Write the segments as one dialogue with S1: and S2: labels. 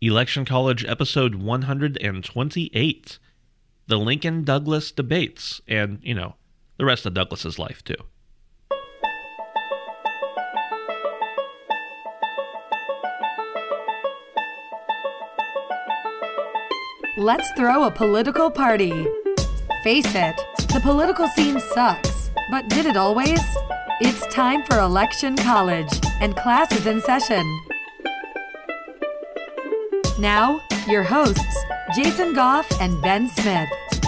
S1: Election College episode 128, the Lincoln-Douglas debates, and, the rest of Douglas's life, too.
S2: Let's throw a political party. Face it, the political scene sucks, but did it always? It's time for Election College, and class is in session. Now, your hosts, Jason Goff and Ben Smith.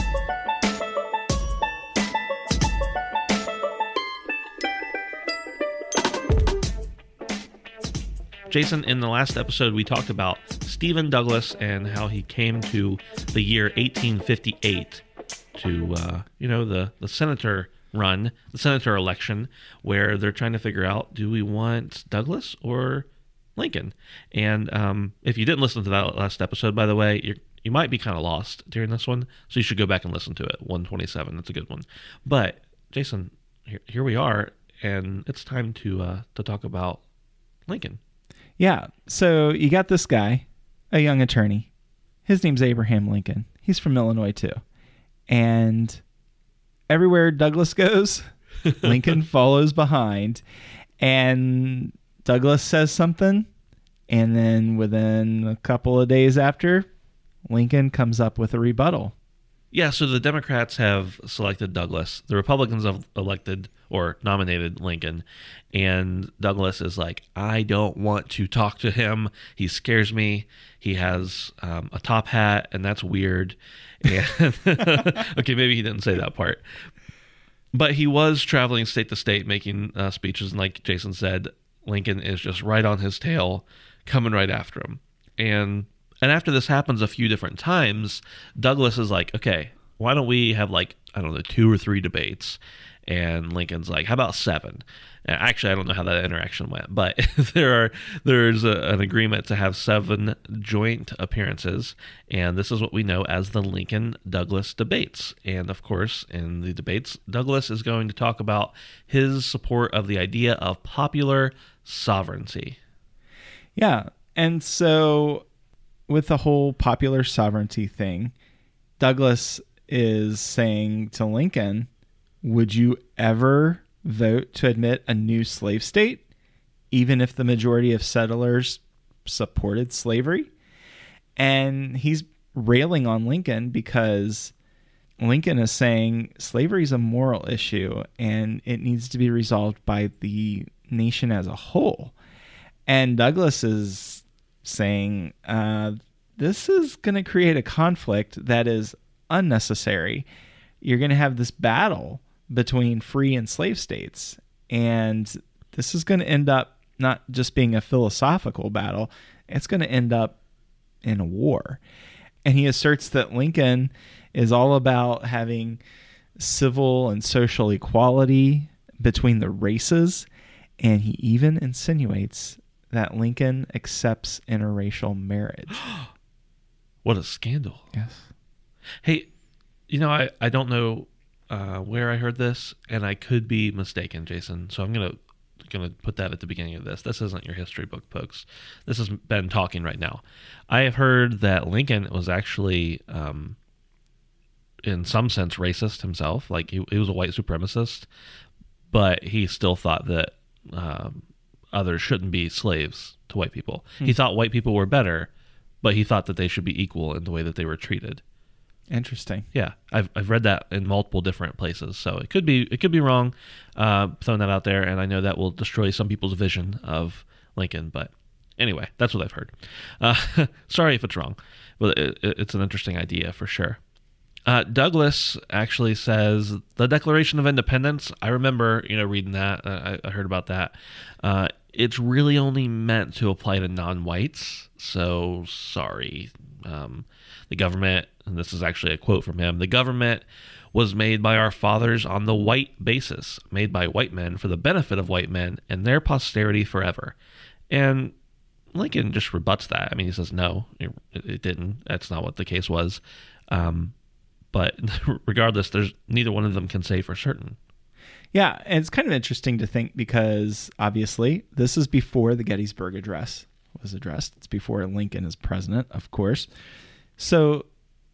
S1: Jason, in the last episode, we talked about Stephen Douglas and how he came to the year 1858 to, the senator run, the senator election, where they're trying to figure out, do we want Douglas or Lincoln? And if you didn't listen to that last episode, by the way, you might be kind of lost during this one, so you should go back and listen to it. 127, that's a good one. But Jason, here we are, and it's time to talk about Lincoln.
S3: Yeah, so you got this guy, a young attorney. His name's Abraham Lincoln. He's from Illinois too, and everywhere Douglas goes, Lincoln follows behind, and Douglas says something, and then within a couple of days after, Lincoln comes up with a rebuttal.
S1: Yeah, so the Democrats have selected Douglas. The Republicans have elected or nominated Lincoln. And Douglas is like, I don't want to talk to him. He scares me. He has a top hat, and that's weird. And okay, maybe he didn't say that part. But he was traveling state to state, making speeches. And like Jason said, Lincoln is just right on his tail, coming right after him. And after this happens a few different times, Douglas is like, okay, why don't we have 2 or 3 debates? And Lincoln's like, how about 7? Actually, I don't know how that interaction went, but there's an agreement to have 7 joint appearances, and this is what we know as the Lincoln-Douglas debates. And of course, in the debates, Douglas is going to talk about his support of the idea of popular sovereignty.
S3: Yeah, and so with the whole popular sovereignty thing, Douglas is saying to Lincoln, would you ever vote to admit a new slave state, even if the majority of settlers supported slavery? And he's railing on Lincoln because Lincoln is saying slavery is a moral issue and it needs to be resolved by the nation as a whole. And Douglas is saying, this is going to create a conflict that is unnecessary. You're going to have this battle between free and slave states, and this is going to end up not just being a philosophical battle, it's going to end up in a war. And he asserts that Lincoln is all about having civil and social equality between the races, and he even insinuates that Lincoln accepts interracial marriage.
S1: What a scandal.
S3: Yes.
S1: Hey, I don't know where I heard this, and I could be mistaken, Jason. So I'm gonna put that at the beginning of this. This isn't your history book, folks. This is Ben talking right now. I have heard that Lincoln was actually, in some sense, racist himself. Like he was a white supremacist, but he still thought that others shouldn't be slaves to white people. He thought white people were better, but he thought that they should be equal in the way that they were treated.
S3: Interesting.
S1: Yeah, I've read that in multiple different places, so it could be wrong. Throwing that out there, and I know that will destroy some people's vision of Lincoln, but anyway, that's what I've heard. Sorry if it's wrong, but it's an interesting idea for sure. Douglas actually says the Declaration of Independence. I remember, reading that. I heard about that. It's really only meant to apply to non-whites. So sorry. The government, and this is actually a quote from him, the government was made by our fathers on the white basis, made by white men for the benefit of white men and their posterity forever. And Lincoln just rebuts that. I mean, he says, no, it didn't. That's not what the case was. But regardless, there's neither one of them can say for certain.
S3: Yeah, and it's kind of interesting to think because obviously this is before the Gettysburg Address was addressed. It's before Lincoln is president, of course. So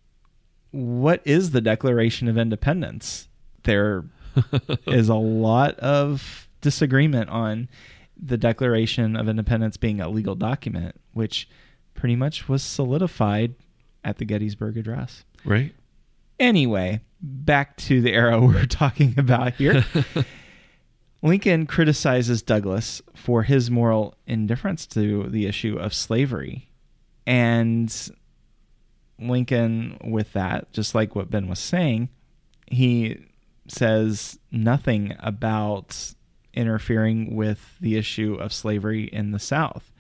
S3: what is the Declaration of Independence? There is a lot of disagreement on the Declaration of Independence being a legal document, which pretty much was solidified at the Gettysburg Address.
S1: Right.
S3: Anyway, back to the era we're talking about here. Lincoln criticizes Douglas for his moral indifference to the issue of slavery. And Lincoln, with that, just like what Ben was saying, he says nothing about interfering with the issue of slavery in the South.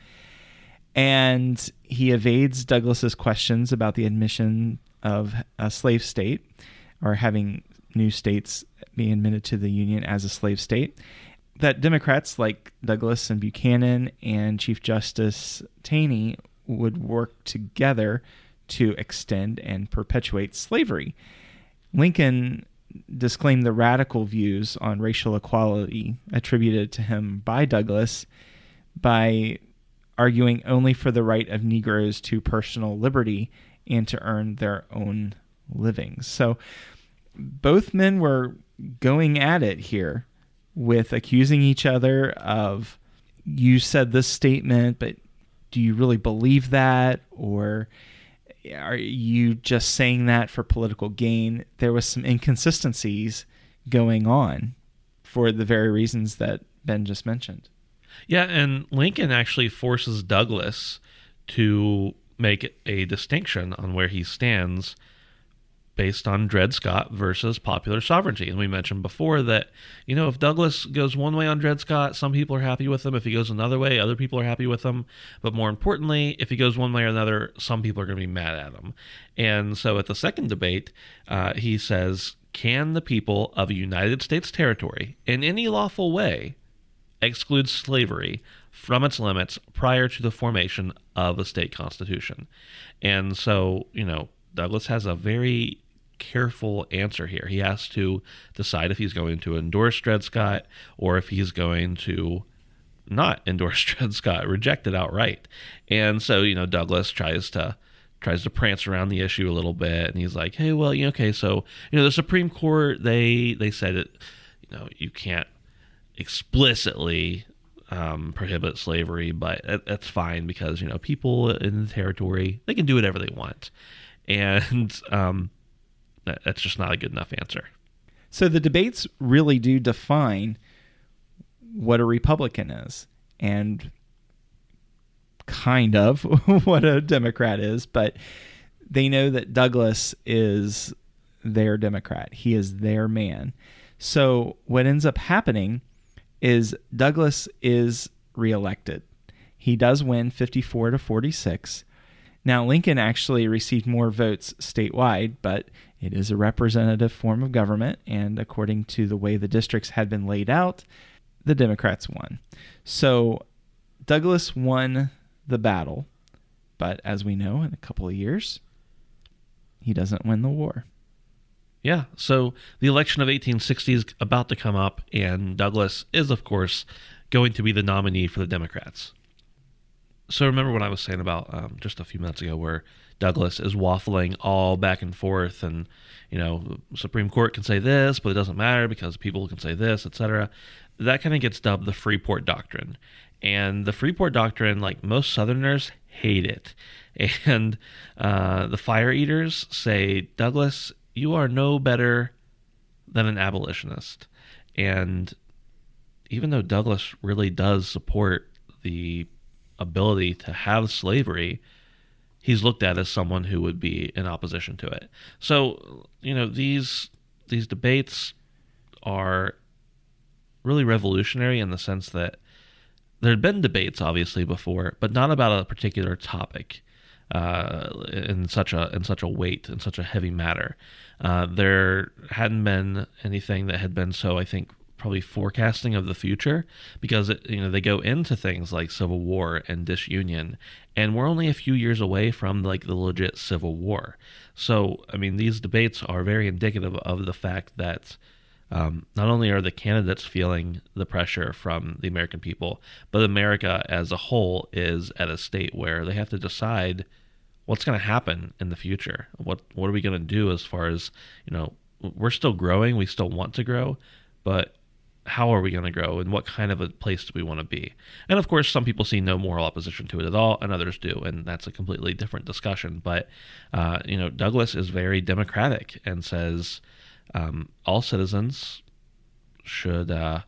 S3: And he evades Douglas's questions about the admission of a slave state, or having new states being admitted to the Union as a slave state, that Democrats like Douglas and Buchanan and Chief Justice Taney would work together to extend and perpetuate slavery. Lincoln disclaimed the radical views on racial equality attributed to him by Douglas by arguing only for the right of Negroes to personal liberty and to earn their own livings. So both men were going at it here with accusing each other of, you said this statement, but do you really believe that? Or are you just saying that for political gain? There was some inconsistencies going on for the very reasons that Ben just mentioned.
S1: Yeah, and Lincoln actually forces Douglas to make a distinction on where he stands based on Dred Scott versus popular sovereignty. And we mentioned before that, if Douglas goes one way on Dred Scott, some people are happy with him. If he goes another way, other people are happy with him. But more importantly, if he goes one way or another, some people are going to be mad at him. And so at the second debate, he says, can the people of a United States territory in any lawful way exclude slavery from its limits prior to the formation of a state constitution? And so, Douglas has a very careful answer here. He has to decide if he's going to endorse Dred Scott or if he's going to not endorse Dred Scott, reject it outright. And so, Douglas tries to prance around the issue a little bit, and he's like, hey, well, okay, so, the Supreme Court, they said it, you can't explicitly prohibit slavery, but that's fine because, people in the territory, they can do whatever they want. And that's just not a good enough answer.
S3: So the debates really do define what a Republican is and kind of what a Democrat is, but they know that Douglas is their Democrat. He is their man. So what ends up happening is Douglas is reelected. He does win 54-46. Now, Lincoln actually received more votes statewide, but it is a representative form of government, and according to the way the districts had been laid out, the Democrats won. So Douglas won the battle, but as we know, in a couple of years, he doesn't win the war.
S1: Yeah, so the election of 1860 is about to come up, and Douglas is, of course, going to be the nominee for the Democrats. So remember what I was saying about just a few minutes ago where Douglas is waffling all back and forth and, the Supreme Court can say this, but it doesn't matter because people can say this, etc. That kind of gets dubbed the Freeport Doctrine. And the Freeport Doctrine, like most Southerners, hate it. And the Fire Eaters say, Douglas, you are no better than an abolitionist. And even though Douglas really does support the ability to have slavery, he's looked at as someone who would be in opposition to it. So, these debates are really revolutionary in the sense that there had been debates obviously before, but not about a particular topic in such a weight, in such a heavy matter. There hadn't been anything that had been so, I think, probably forecasting of the future, because they go into things like Civil War and disunion, and we're only a few years away from the legit Civil War. So these debates are very indicative of the fact that not only are the candidates feeling the pressure from the American people, but America as a whole is at a state where they have to decide what's going to happen in the future. What are we going to do as far as, we're still growing, we still want to grow, but how are we going to grow, and what kind of a place do we want to be? And of course, some people see no moral opposition to it at all, and others do, and that's a completely different discussion. But Douglas is very democratic and says all citizens should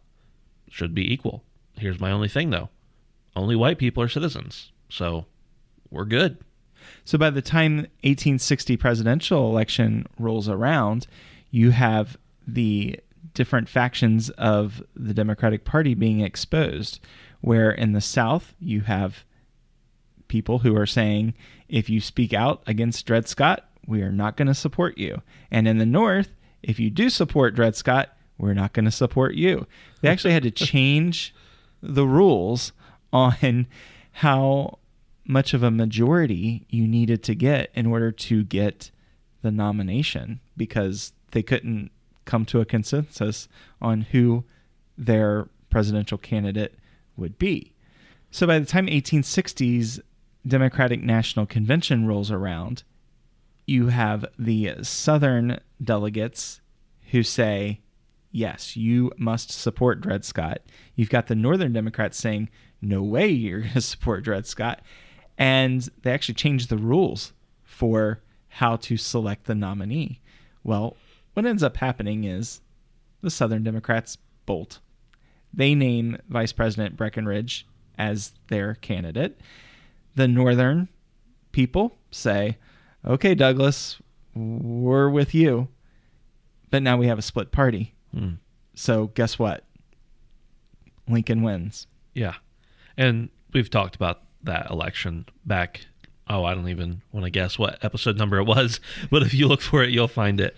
S1: be equal. Here's my only thing, though: only white people are citizens, so we're good.
S3: So by the time 1860 presidential election rolls around, you have the different factions of the Democratic Party being exposed, where in the South you have people who are saying, if you speak out against Dred Scott, we are not going to support you. And in the North, if you do support Dred Scott, we're not going to support you. They actually had to change the rules on how much of a majority you needed to get in order to get the nomination, because they couldn't come to a consensus on who their presidential candidate would be. So by the time 1860's Democratic National Convention rolls around, you have the Southern delegates who say, yes, you must support Dred Scott. You've got the Northern Democrats saying, no way you're going to support Dred Scott. And they actually changed the rules for how to select the nominee. Well, what ends up happening is the Southern Democrats bolt. They name Vice President Breckinridge as their candidate. The Northern people say, okay, Douglas, we're with you. But now we have a split party. So guess what? Lincoln wins.
S1: Yeah. And we've talked about that election back, I don't even want to guess what episode number it was, but if you look for it, you'll find it.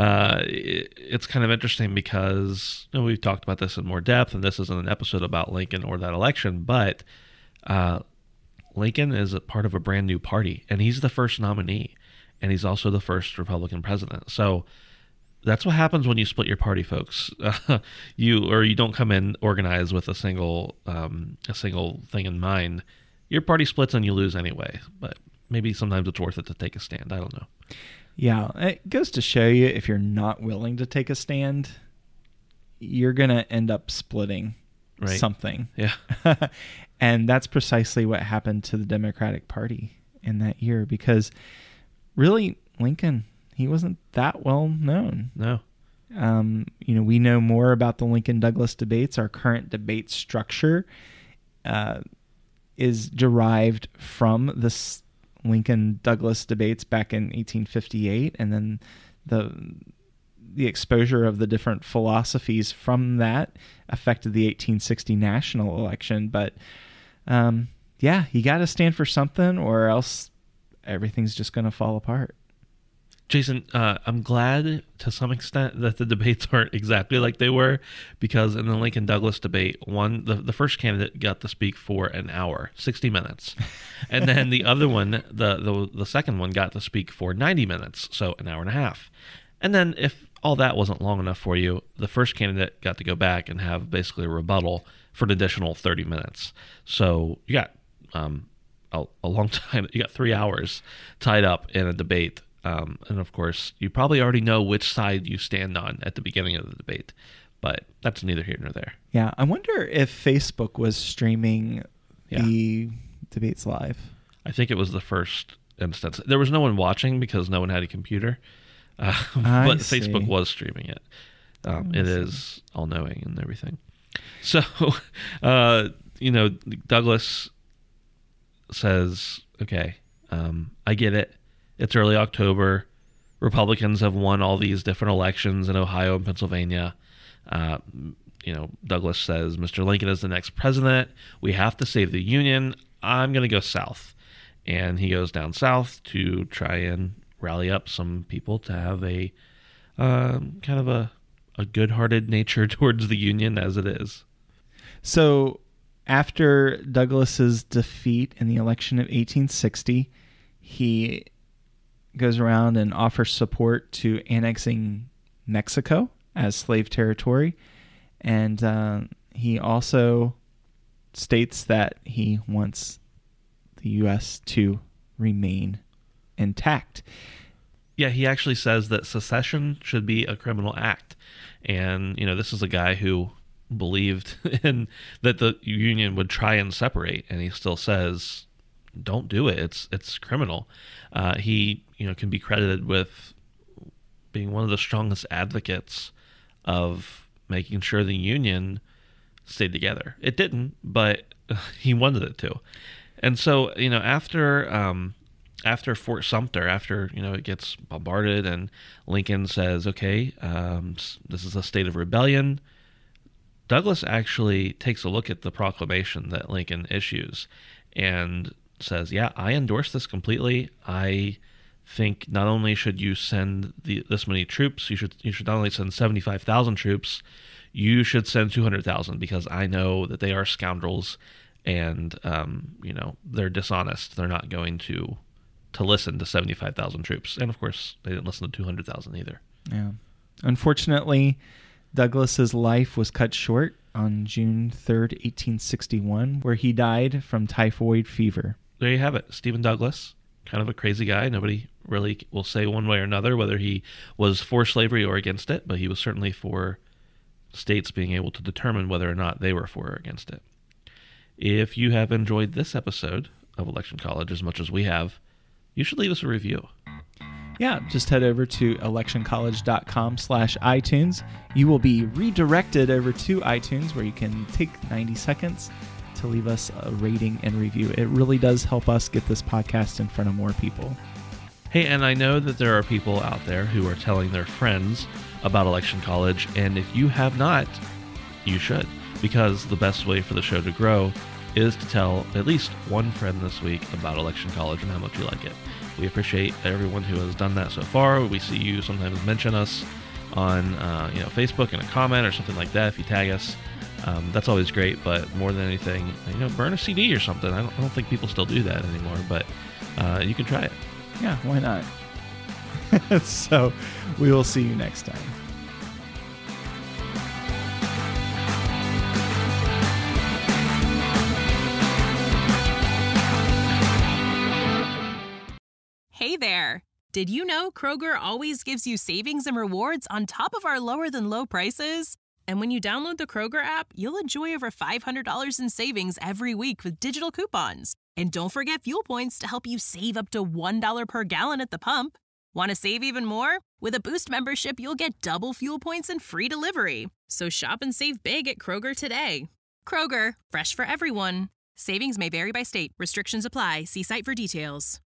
S1: It's kind of interesting because we've talked about this in more depth, and this isn't an episode about Lincoln or that election, but Lincoln is a part of a brand new party, and he's the first nominee, and he's also the first Republican president. So that's what happens when you split your party, folks. You don't come in organized with a single thing in mind. Your party splits and you lose anyway, but maybe sometimes it's worth it to take a stand. I don't know.
S3: Yeah, it goes to show you, if you're not willing to take a stand, you're going to end up splitting something.
S1: Yeah.
S3: And that's precisely what happened to the Democratic Party in that year, because really Lincoln, he wasn't that well known.
S1: No.
S3: We know more about the Lincoln-Douglas debates. Our current debate structure is derived from this Lincoln-Douglas debates back in 1858, and then the exposure of the different philosophies from that affected the 1860 national election. But you got to stand for something, or else everything's just going to fall apart.
S1: Jason, I'm glad to some extent that the debates aren't exactly like they were, because in the Lincoln-Douglas debate, the first candidate got to speak for an hour, 60 minutes. And then the other one, the second one, got to speak for 90 minutes, so an hour and a half. And then if all that wasn't long enough for you, the first candidate got to go back and have basically a rebuttal for an additional 30 minutes. So you got a long time. You got 3 hours tied up in a debate. And of course, you probably already know which side you stand on at the beginning of the debate, but that's neither here nor there.
S3: Yeah, I wonder if Facebook was streaming the debates live.
S1: I think it was the first instance. There was no one watching because no one had a computer, but Facebook was streaming it. It is all-knowing and everything. So, Douglas says, okay, I get it. It's early October. Republicans have won all these different elections in Ohio and Pennsylvania. Douglas says, Mr. Lincoln is the next president. We have to save the Union. I'm going to go south. And he goes down south to try and rally up some people to have a kind of a good-hearted nature towards the Union as it is.
S3: So after Douglas's defeat in the election of 1860, he goes around and offers support to annexing Mexico as slave territory. And he also states that he wants the U.S. to remain intact.
S1: Yeah, he actually says that secession should be a criminal act. And, this is a guy who believed in that the Union would try and separate, and he still says, don't do it. It's criminal. He, can be credited with being one of the strongest advocates of making sure the Union stayed together. It didn't, but he wanted it to. And so, after Fort Sumter, after, it gets bombarded and Lincoln says, okay, this is a state of rebellion, Douglas actually takes a look at the proclamation that Lincoln issues and says, yeah, I endorse this completely. I think not only should you send this many troops, you should not only send 75,000 troops, you should send 200,000, because I know that they are scoundrels and, they're dishonest. They're not going to listen to 75,000 troops. And of course, they didn't listen to 200,000 either.
S3: Yeah. Unfortunately, Douglas's life was cut short on June 3rd, 1861, where he died from typhoid fever.
S1: There you have it. Stephen Douglas, kind of a crazy guy. Nobody really will say one way or another whether he was for slavery or against it, but he was certainly for states being able to determine whether or not they were for or against it. If you have enjoyed this episode of Election College as much as we have, you should leave us a review.
S3: Yeah, just head over to electioncollege.com/iTunes. You will be redirected over to iTunes, where you can take 90 seconds to leave us a rating and review. It really does help us get this podcast in front of more people.
S1: Hey, and I know that there are people out there who are telling their friends about Election College, and if you have not, you should, because the best way for the show to grow is to tell at least one friend this week about Election College and how much you like it. We appreciate everyone who has done that so far. We see you sometimes mention us on Facebook in a comment or something like that if you tag us. That's always great, but more than anything, burn a CD or something. I don't think people still do that anymore, but you can try it.
S3: Yeah, why not? So we will see you next time.
S4: Hey there! Did you know Kroger always gives you savings and rewards on top of our lower-than-low prices? And when you download the Kroger app, you'll enjoy over $500 in savings every week with digital coupons. And don't forget fuel points to help you save up to $1 per gallon at the pump. Want to save even more? With a Boost membership, you'll get double fuel points and free delivery. So shop and save big at Kroger today. Kroger, fresh for everyone. Savings may vary by state. Restrictions apply. See site for details.